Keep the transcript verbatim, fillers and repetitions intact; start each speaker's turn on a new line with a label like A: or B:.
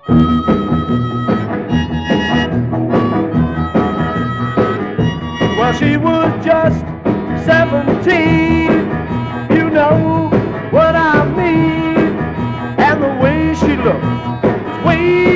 A: Well, she was just seventeen, you know what I mean, and the way she looked, way